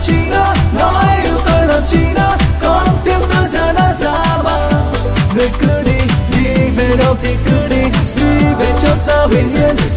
chi nữa, nói yêu tôi làm chi nữa, con tim tôi giờ đã ra băng. Người cứ đi, đi về đâu thì cứ đi, đi về chốn sao bình yên.